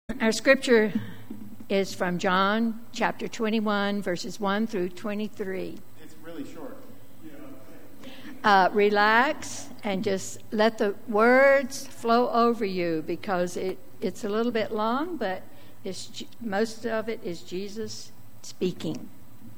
Our scripture is from John chapter 21, verses 1 through 23. It's really short. Relax and just let the words flow over you because it's a little bit long, but most of it is Jesus speaking.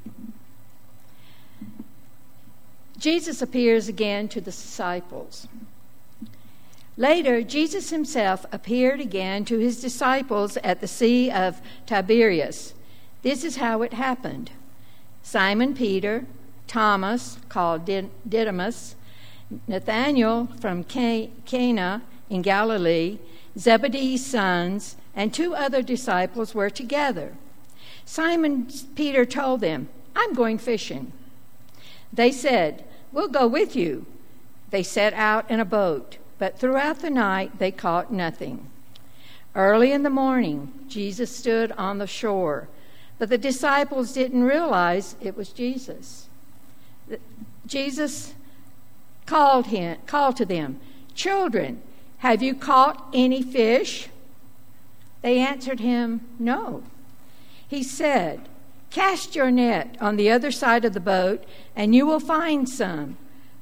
Jesus appears again to the disciples. Later, Jesus himself appeared again to his disciples at the Sea of Tiberias. This is how it happened. Simon Peter, Thomas, called Didymus, Nathanael from Cana in Galilee, Zebedee's sons, and two other disciples were together. Simon Peter told them, "I'm going fishing." They said, "We'll go with you." They set out in a boat, but throughout the night they caught nothing. Early in the morning, Jesus stood on the shore, but the disciples didn't realize it was Jesus. Jesus called to them, "Children, have you caught any fish?" They answered him, "No." He said, "Cast your net on the other side of the boat, and you will find some."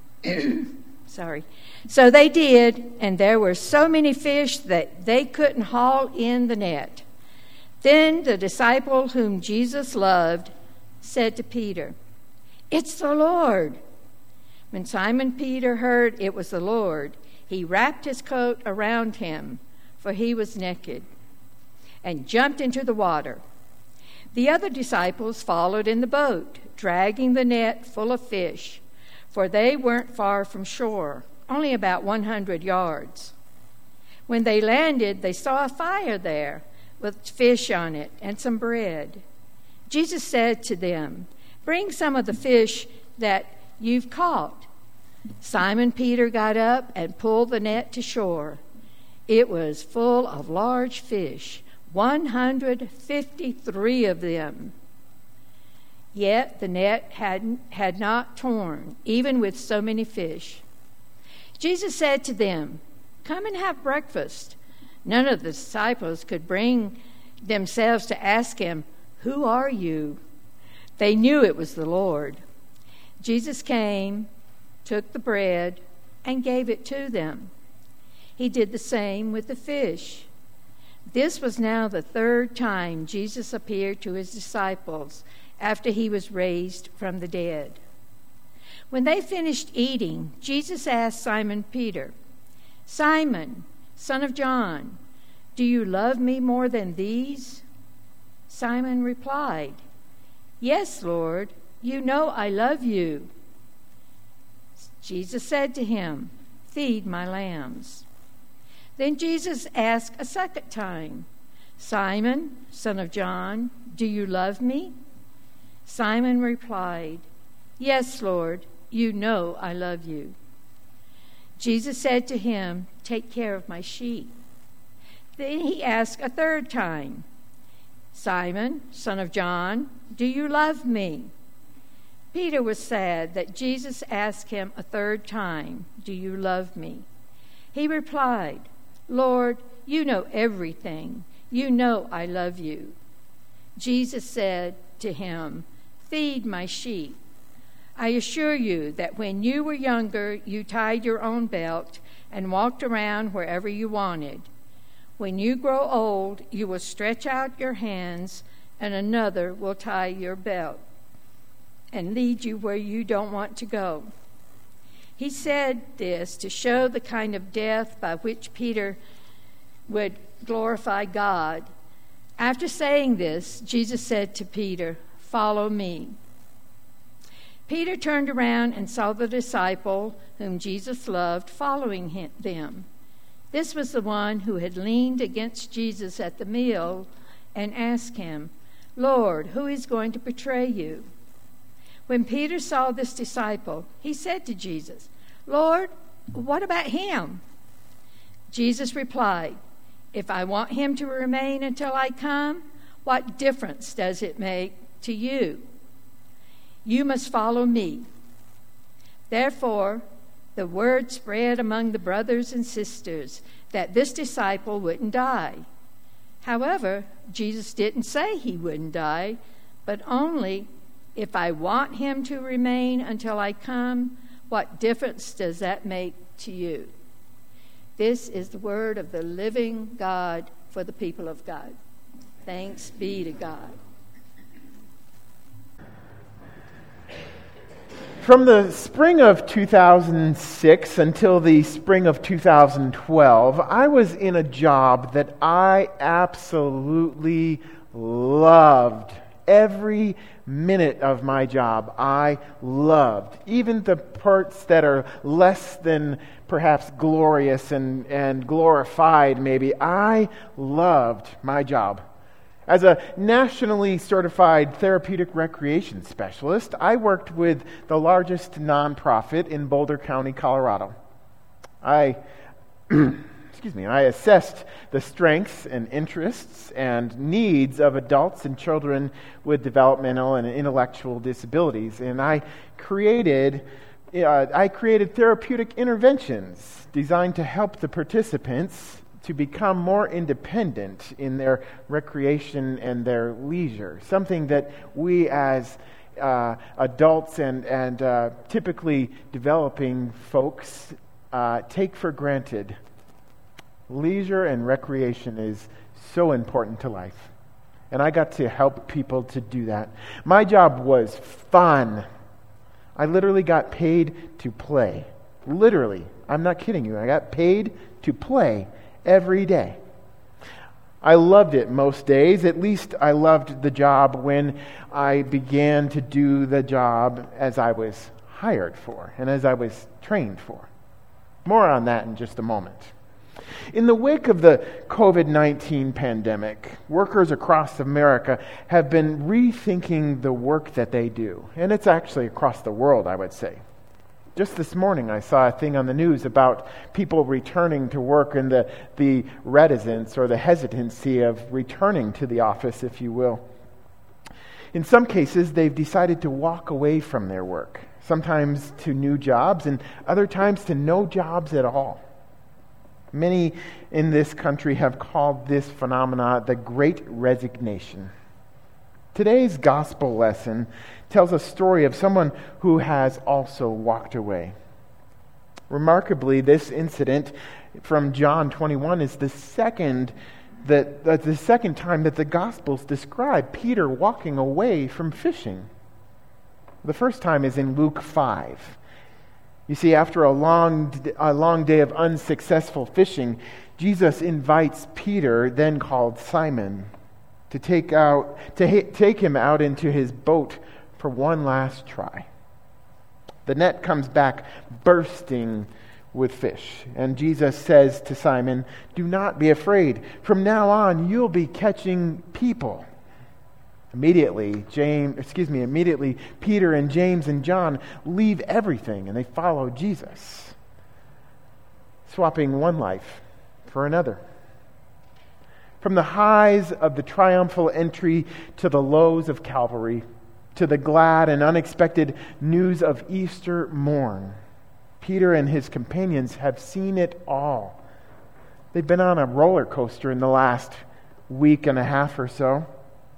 So they did, and there were so many fish that they couldn't haul in the net. Then the disciple whom Jesus loved said to Peter, "It's the Lord." When Simon Peter heard it was the Lord, he wrapped his coat around him, for he was naked, and jumped into the water. The other disciples followed in the boat, dragging the net full of fish, for they weren't far from shore, only about 100 yards. When they landed, they saw a fire there with fish on it and some bread. Jesus said to them, "Bring some of the fish that you've caught." Simon Peter got up and pulled the net to shore. It was full of large fish, 153 of them. Yet the net had not torn, even with so many fish. Jesus said to them, "Come and have breakfast." None of the disciples could bring themselves to ask him, "Who are you?" They knew it was the Lord. Jesus came, took the bread, and gave it to them. He did the same with the fish. This was now the third time Jesus appeared to his disciples after he was raised from the dead. When they finished eating, Jesus asked Simon Peter, "Simon, son of John, do you love me more than these?" Simon replied, "Yes, Lord, you know I love you." Jesus said to him, "Feed my lambs." Then Jesus asked a second time, "Simon, son of John, do you love me?" Simon replied, "Yes, Lord, you know I love you." Jesus said to him, "Take care of my sheep." Then he asked a third time, "Simon, son of John, do you love me?" Peter was sad that Jesus asked him a third time, "Do you love me?" He replied, "Lord, you know everything. You know I love you." Jesus said to him, "Feed my sheep. I assure you that when you were younger, you tied your own belt and walked around wherever you wanted. When you grow old, you will stretch out your hands, and another will tie your belt and lead you where you don't want to go." He said this to show the kind of death by which Peter would glorify God. After saying this, Jesus said to Peter, "Follow me." Peter turned around and saw the disciple whom Jesus loved following them. This was the one who had leaned against Jesus at the meal and asked him, "Lord, who is going to betray you?" When Peter saw this disciple, he said to Jesus, "Lord, what about him?" Jesus replied, "If I want him to remain until I come, what difference does it make to you? You must follow me." Therefore, the word spread among the brothers and sisters that this disciple wouldn't die. However, Jesus didn't say he wouldn't die, but only if I want him to remain until I come, what difference does that make to you? This is the word of the living God for the people of God. Thanks be to God. From the spring of 2006 until the spring of 2012, I was in a job that I absolutely loved. Every minute of my job I loved. Even the parts that are less than perhaps glorious and glorified maybe, I loved my job. As a nationally certified therapeutic recreation specialist, I worked with the largest nonprofit in Boulder County, Colorado. I assessed the strengths and interests and needs of adults and children with developmental and intellectual disabilities, and I created therapeutic interventions designed to help the participants to become more independent in their recreation and their leisure, something that we as adults and typically developing folks take for granted. Leisure and recreation is so important to life, and I got to help people to do that. My job was fun. I literally got paid to play. Literally, I'm not kidding you. I got paid to play every day. I loved it most days. At least I loved the job when I began to do the job as I was hired for and as I was trained for. More on that in just a moment. In the wake of the COVID-19 pandemic, workers across America have been rethinking the work that they do. And it's actually across the world, I would say. Just this morning, I saw a thing on the news about people returning to work and the reticence or the hesitancy of returning to the office, if you will. In some cases, they've decided to walk away from their work, sometimes to new jobs and other times to no jobs at all. Many in this country have called this phenomena the Great Resignation. Today's gospel lesson tells a story of someone who has also walked away. Remarkably, this incident from John 21 is the second time that the Gospels describe Peter walking away from fishing. The first time is in Luke 5. You see, after a long day of unsuccessful fishing, Jesus invites Peter, then called Simon, to take him out into his boat for one last try. The net comes back bursting with fish, and Jesus says to Simon, "Do not be afraid. From now on, you'll be catching people." Immediately, Peter and James and John leave everything and they follow Jesus, swapping one life for another. From the highs of the triumphal entry to the lows of Calvary, to the glad and unexpected news of Easter morn, Peter and his companions have seen it all. They've been on a roller coaster in the last week and a half or so.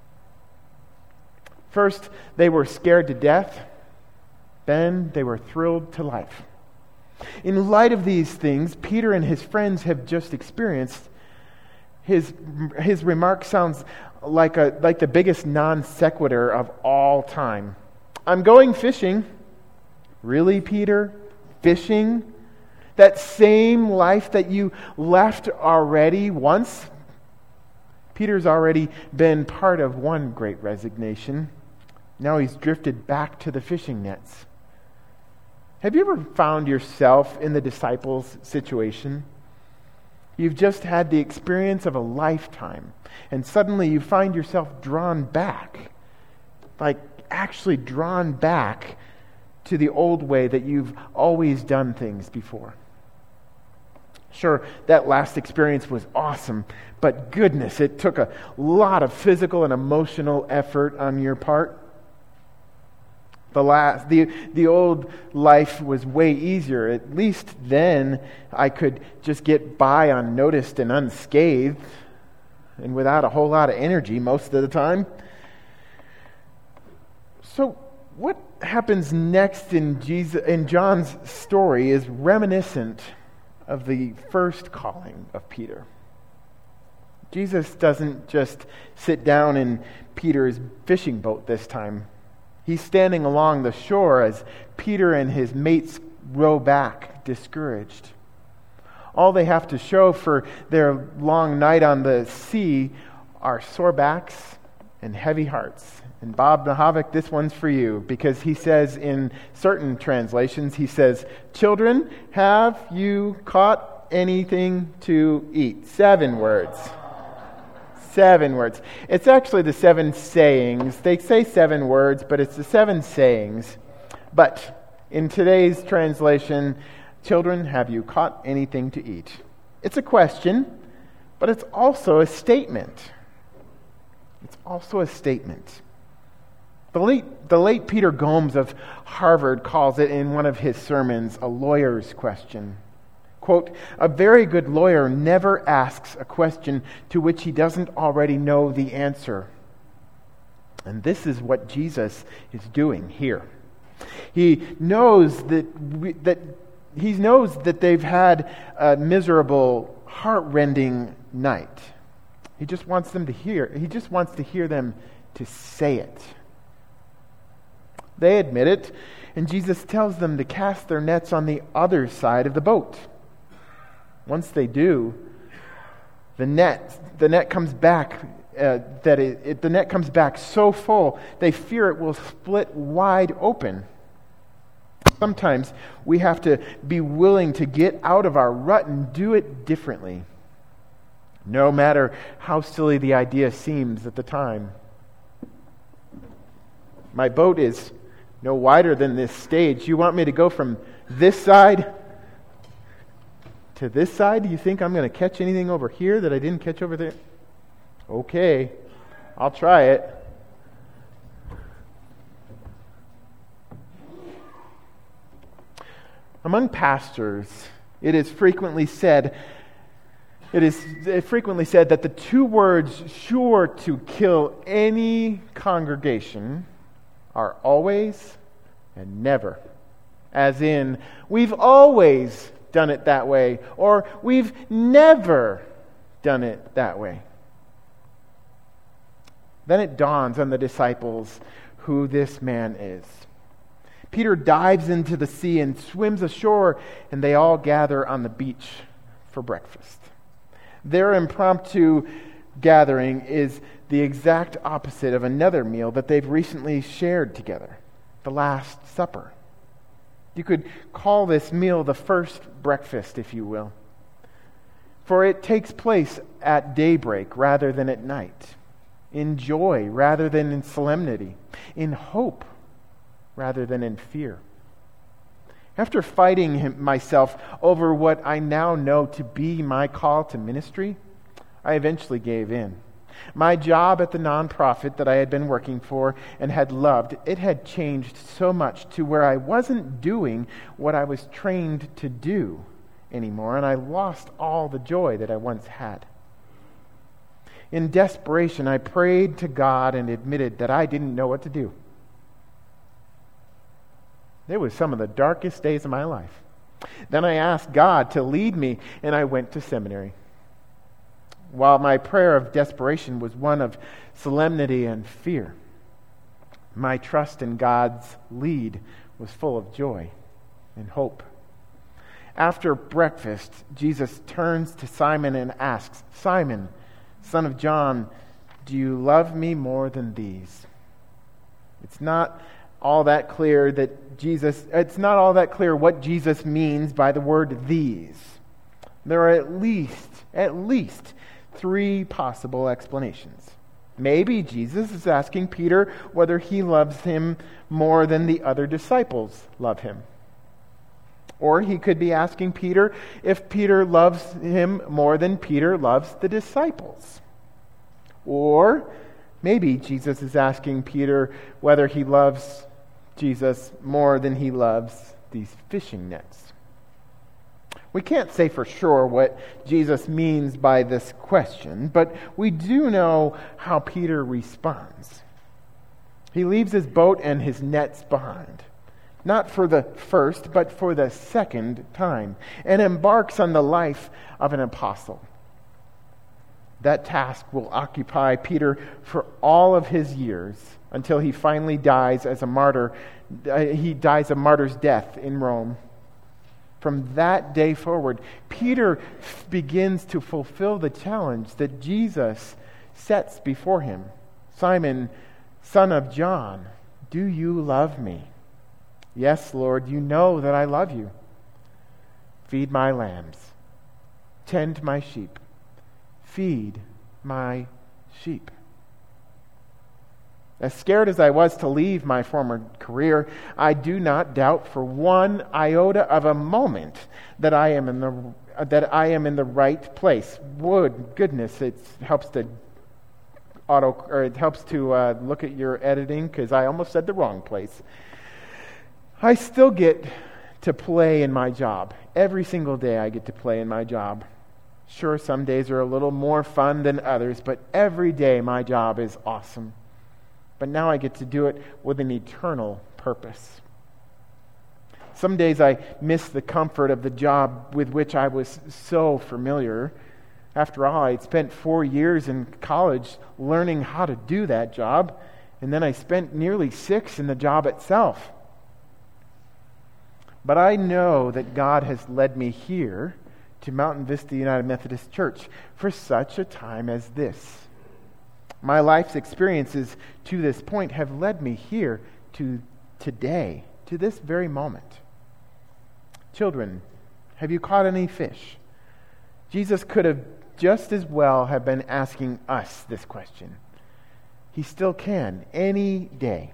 First, they were scared to death. Then they were thrilled to life. In light of these things Peter and his friends have just experienced, his remark sounds like the biggest non sequitur of all time. "I'm going fishing." Really, Peter? Fishing? That same life that you left already once? Peter's already been part of one great resignation. Now he's drifted back to the fishing nets. Have you ever found yourself in the disciples' situation? You've just had the experience of a lifetime, and suddenly you find yourself drawn back, like actually drawn back to the old way that you've always done things before. Sure, that last experience was awesome, but goodness, it took a lot of physical and emotional effort on your part. The old life was way easier. At least then I could just get by unnoticed and unscathed. and without a whole lot of energy most of the time. So what happens next in John's story is reminiscent of the first calling of Peter. Jesus doesn't just sit down in Peter's fishing boat this time. He's standing along the shore as Peter and his mates row back, discouraged. All they have to show for their long night on the sea are sore backs and heavy hearts. And Bob Nahavik, this one's for you, because he says in certain translations, he says, "Children, have you caught anything to eat?" 7 words. 7 words. It's actually the 7 sayings. They say 7 words, but it's the 7 sayings. But in today's translation, "Children, have you caught anything to eat?" It's a question, but it's also a statement. It's also a statement. The late Peter Gomes of Harvard calls it in one of his sermons a lawyer's question. Quote, "A very good lawyer never asks a question to which he doesn't already know the answer." And this is what Jesus is doing here. He knows that they've had a miserable, heart-rending night. He just wants them to hear. He just wants to hear them to say it. They admit it, and Jesus tells them to cast their nets on the other side of the boat. Once they do, the net comes back. The net comes back so full they fear it will split wide open. Sometimes we have to be willing to get out of our rut and do it differently, no matter how silly the idea seems at the time. My boat is no wider than this stage. You want me to go from this side to this side? Do you think I'm going to catch anything over here that I didn't catch over there? Okay, I'll try it. Among pastors, it is frequently said that the 2 words sure to kill any congregation are always and never. As in, we've always done it that way, or we've never done it that way. Then it dawns on the disciples who this man is. Peter dives into the sea and swims ashore, and they all gather on the beach for breakfast. Their impromptu gathering is the exact opposite of another meal that they've recently shared together, the Last Supper. You could call this meal the first breakfast, if you will, for it takes place at daybreak rather than at night, in joy rather than in solemnity, in hope rather than in fear. After fighting myself over what I now know to be my call to ministry, I eventually gave in. My job at the nonprofit that I had been working for and had loved, it had changed so much to where I wasn't doing what I was trained to do anymore, and I lost all the joy that I once had. In desperation, I prayed to God and admitted that I didn't know what to do. It was some of the darkest days of my life. Then I asked God to lead me, and I went to seminary. While my prayer of desperation was one of solemnity and fear, my trust in God's lead was full of joy and hope. After breakfast, Jesus turns to Simon and asks, "Simon, son of John, do you love me more than these?" It's not all that clear what Jesus means by the word "these." There are at least 3 possible explanations. Maybe Jesus is asking Peter whether he loves him more than the other disciples love him. Or he could be asking Peter if Peter loves him more than Peter loves the disciples. Or maybe Jesus is asking Peter whether he loves Jesus more than he loves these fishing nets. We can't say for sure what Jesus means by this question, but we do know how Peter responds. He leaves his boat and his nets behind, not for the first, but for the second time, and embarks on the life of an apostle. That task will occupy Peter for all of his years until he finally dies as a martyr. He dies a martyr's death in Rome. From that day forward, Peter begins to fulfill the challenge that Jesus sets before him. Simon, son of John, do you love me? Yes, Lord, you know that I love you. Feed my lambs. Tend my sheep. Feed my sheep. As scared as I was to leave my former career, I do not doubt for one iota of a moment that I am in the right place. Goodness, it helps to look at your editing, because I almost said the wrong place. I still get to play in my job. Every single day I get to play in my job. Sure, some days are a little more fun than others, but every day my job is awesome. But now I get to do it with an eternal purpose. Some days I miss the comfort of the job with which I was so familiar. After all, I'd spent 4 years in college learning how to do that job, and then I spent nearly 6 in the job itself. But I know that God has led me here to Mountain Vista United Methodist Church for such a time as this. My life's experiences to this point have led me here to today, to this very moment. Children, have you caught any fish? Jesus could have just as well have been asking us this question. He still can, any day.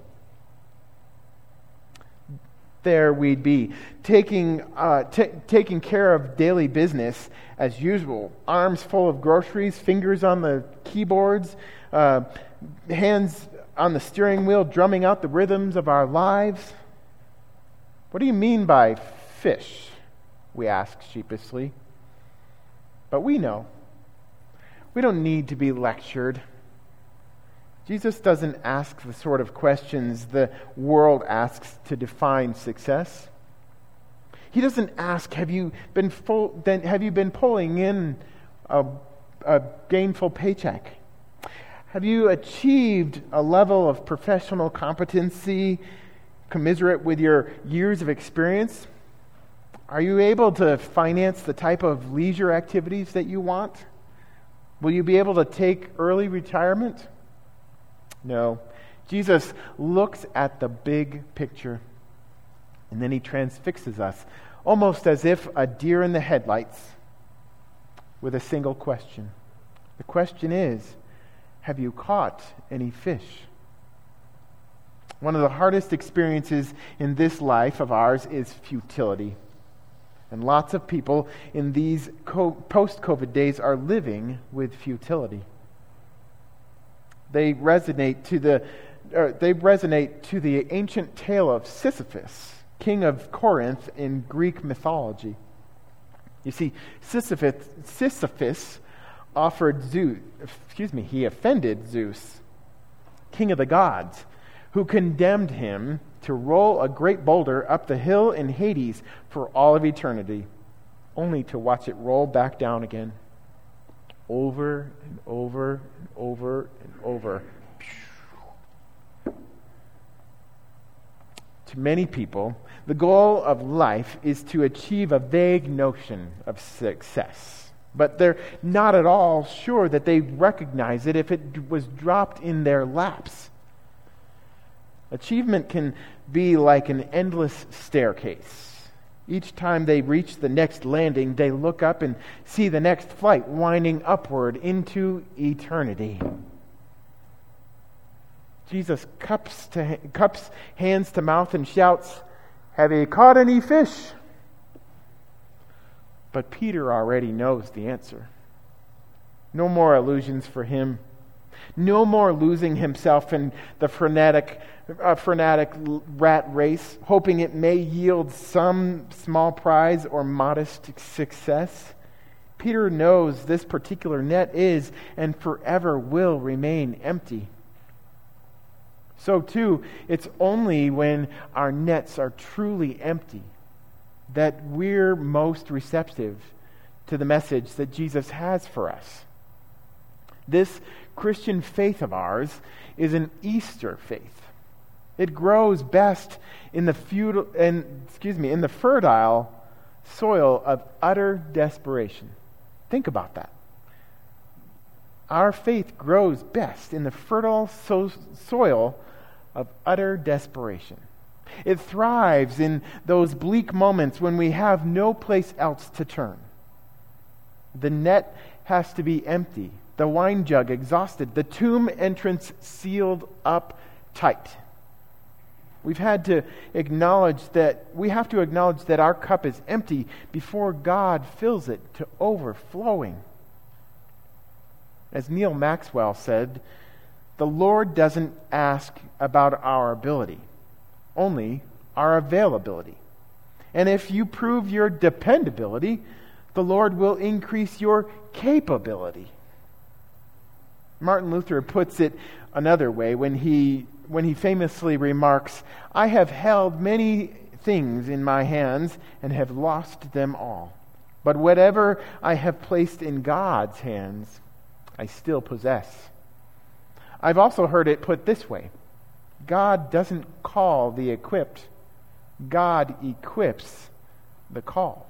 There we'd be, taking care of daily business as usual. Arms full of groceries, fingers on the keyboards, hands on the steering wheel, drumming out the rhythms of our lives. What do you mean by fish? We ask sheepishly. But we know. We don't need to be lectured. Jesus doesn't ask the sort of questions the world asks to define success. He doesn't ask, have you been pulling in a gainful paycheck? Have you achieved a level of professional competency commiserate with your years of experience? Are you able to finance the type of leisure activities that you want? Will you be able to take early retirement? No. Jesus looks at the big picture, and then he transfixes us, almost as if a deer in the headlights, with a single question. The question is, have you caught any fish? One of the hardest experiences in this life of ours is futility. And lots of people in these post-COVID days are living with futility. They resonate to the ancient tale of Sisyphus, king of Corinth in Greek mythology. You see, Sisyphus he offended Zeus, king of the gods, who condemned him to roll a great boulder up the hill in Hades for all of eternity, only to watch it roll back down again. Over and over and over and over. To many people, the goal of life is to achieve a vague notion of success. But they're not at all sure that they recognize it if it was dropped in their laps. Achievement can be like an endless staircase. Each time they reach the next landing, they look up and see the next flight winding upward into eternity. Jesus cups hands to mouth and shouts, "Have you caught any fish?" But Peter already knows the answer. No more illusions for him. No more losing himself in the frenetic rat race, hoping it may yield some small prize or modest success. Peter knows this particular net is and forever will remain empty. So too, it's only when our nets are truly empty that we're most receptive to the message that Jesus has for us. This Christian faith of ours is an Easter faith. It grows best in the fertile soil of utter desperation. Think about that. Our faith grows best in the fertile soil of utter desperation. It thrives in those bleak moments when we have no place else to turn. The net has to be empty, the wine jug exhausted, the tomb entrance sealed up tight. We have to acknowledge that our cup is empty before God fills it to overflowing. As Neil Maxwell said, the Lord doesn't ask about our ability, only our availability. And if you prove your dependability, the Lord will increase your capability. Martin Luther puts it another way when he famously remarks, "I have held many things in my hands and have lost them all. But whatever I have placed in God's hands, I still possess." I've also heard it put this way: God doesn't call the equipped, God equips the called.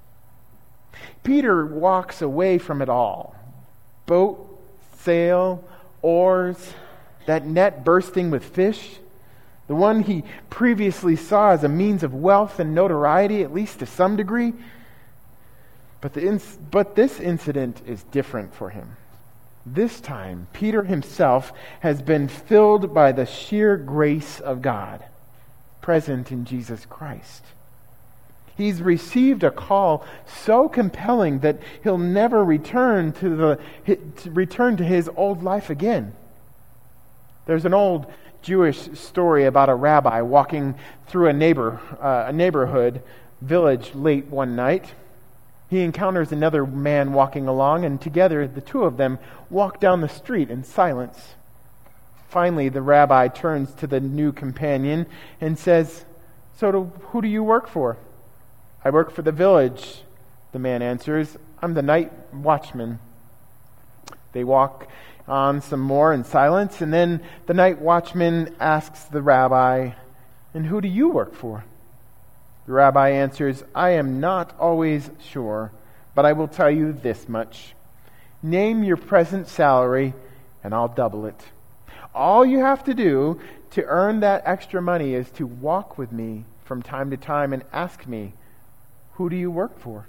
Peter walks away from it all. Boat, sail, oars, that net bursting with fish, the one he previously saw as a means of wealth and notoriety, at least to some degree. But this incident is different for him. This time, Peter himself has been filled by the sheer grace of God, present in Jesus Christ. He's received a call so compelling that he'll never return to his old life again. There's an old Jewish story about a rabbi walking through a neighborhood village late one night. He encounters another man walking along, and together the two of them walk down the street in silence. Finally, the rabbi turns to the new companion and says, "So who do you work for?" "I work for the village," the man answers. "I'm the night watchman." They walk on some more in silence, and then the night watchman asks the rabbi, "And who do you work for?" The rabbi answers, "I am not always sure, but I will tell you this much. Name your present salary, and I'll double it. All you have to do to earn that extra money is to walk with me from time to time and ask me, 'Who do you work for?'"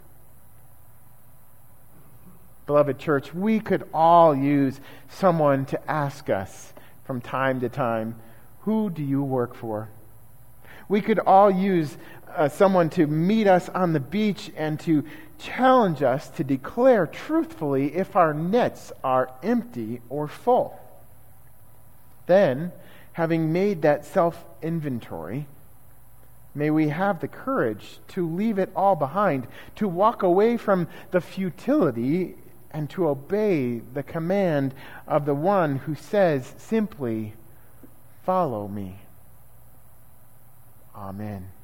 Beloved church, we could all use someone to ask us from time to time, "Who do you work for?" We could all use someone to meet us on the beach and to challenge us to declare truthfully if our nets are empty or full. Then, having made that self-inventory, may we have the courage to leave it all behind, to walk away from the futility and to obey the command of the one who says simply, "Follow me." Amen.